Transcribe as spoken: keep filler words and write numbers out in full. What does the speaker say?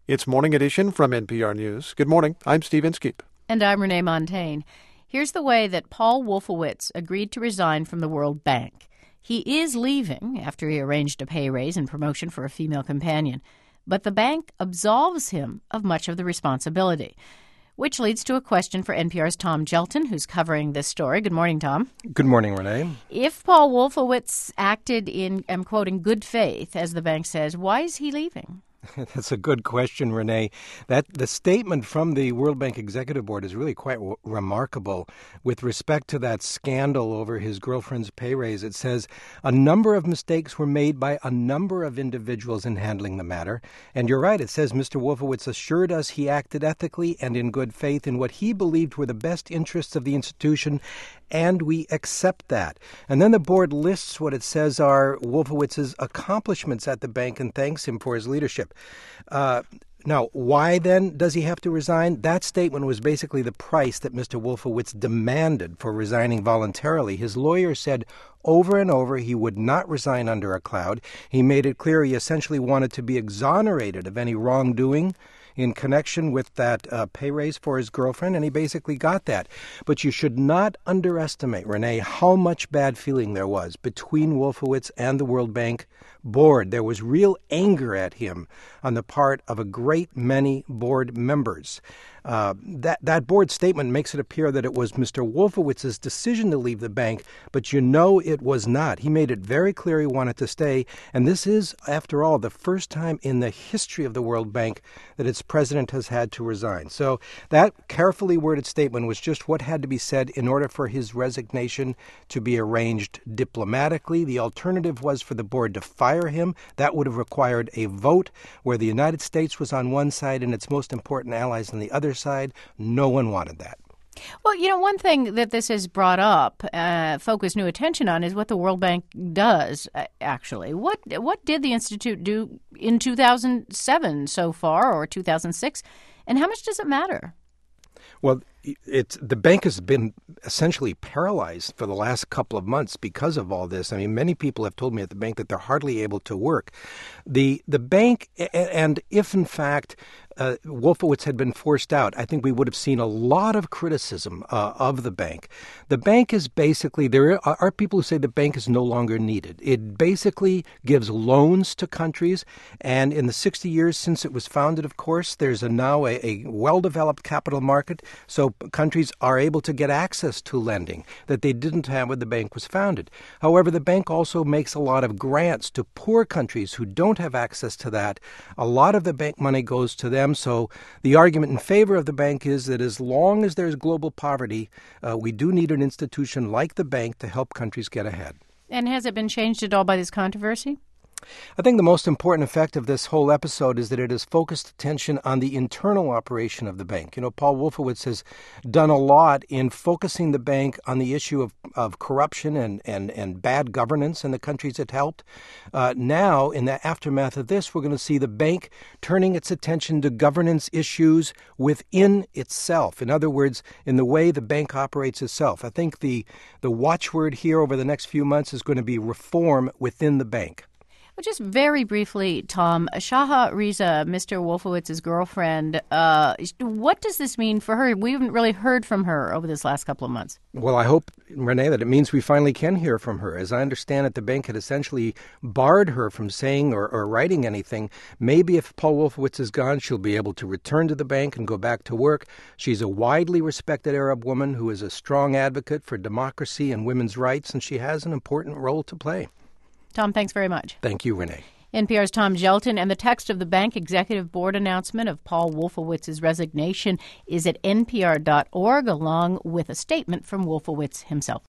It's Morning Edition from N P R News. Good morning. I'm Steve Inskeep. And I'm Renee Montaigne. Here's the way that Paul Wolfowitz agreed to resign from the World Bank. He is leaving after he arranged a pay raise and promotion for a female companion. But the bank absolves him of much of the responsibility. Which leads to a question for N P R's Tom Gjelten, who's covering this story. Good morning, Tom. Good morning, Renee. If Paul Wolfowitz acted in, I'm quoting, good faith, as the bank says, why is he leaving? That's a good question, Renee. That the statement from the World Bank Executive Board is really quite w- remarkable with respect to that scandal over his girlfriend's pay raise. It says a number of mistakes were made by a number of individuals in handling the matter. And you're right. It says Mister Wolfowitz assured us he acted ethically and in good faith in what he believed were the best interests of the institution, and we accept that. And then the board lists what it says are Wolfowitz's accomplishments at the bank and thanks him for his leadership. Uh, now, why then does he have to resign? That statement was basically the price that Mister Wolfowitz demanded for resigning voluntarily. His lawyer said over and over he would not resign under a cloud. He made it clear he essentially wanted to be exonerated of any wrongdoing in connection with that uh, pay raise for his girlfriend, and he basically got that. But you should not underestimate, Renee, how much bad feeling there was between Wolfowitz and the World Bank board. There was real anger at him on the part of a great many board members. Uh, that, that board statement makes it appear that it was Mister Wolfowitz's decision to leave the bank, but you know it was not. He made it very clear he wanted to stay, and this is, after all, the first time in the history of the World Bank that its president has had to resign. So that carefully worded statement was just what had to be said in order for his resignation to be arranged diplomatically. The alternative was for the board to fire him. That would have required a vote where the United States was on one side and its most important allies on the other side. No one wanted that. Well, you know, one thing that this has brought up, uh, focused new attention on, is what the World Bank does, uh, actually. What what did the Institute do in two thousand seven so far, or two thousand six, and how much does it matter? Well, it's the bank has been essentially paralyzed for the last couple of months because of all this. I mean, many people have told me at the bank that they're hardly able to work. The the bank, and if in fact uh, Wolfowitz had been forced out, I think we would have seen a lot of criticism uh, of the bank. The bank is basically, there are people who say the bank is no longer needed. It basically gives loans to countries, and in the sixty years since it was founded, of course, there's a, now a, a well-developed capital market, so countries are able to get access to lending that they didn't have when the bank was founded. However, the bank also makes a lot of grants to poor countries who don't have access to that. A lot of the bank money goes to them. So the argument in favor of the bank is that as long as there's global poverty, uh, we do need an institution like the bank to help countries get ahead. And has it been changed at all by this controversy? I think the most important effect of this whole episode is that it has focused attention on the internal operation of the bank. You know, Paul Wolfowitz has done a lot in focusing the bank on the issue of, of corruption and, and, and bad governance in the countries it helped. Uh, now, in the aftermath of this, we're going to see the bank turning its attention to governance issues within itself. In other words, in the way the bank operates itself. I think the, the watchword here over the next few months is going to be reform within the bank. Well, just very briefly, Tom, Shaha Riza, Mister Wolfowitz's girlfriend, uh, what does this mean for her? We haven't really heard from her over this last couple of months. Well, I hope, Renee, that it means we finally can hear from her. As I understand it, the bank had essentially barred her from saying or, or writing anything. Maybe if Paul Wolfowitz is gone, she'll be able to return to the bank and go back to work. She's a widely respected Arab woman who is a strong advocate for democracy and women's rights, and she has an important role to play. Tom, thanks very much. Thank you, Renee. N P R's Tom Gjelten, and the text of the bank executive board announcement of Paul Wolfowitz's resignation is at N P R dot org, along with a statement from Wolfowitz himself.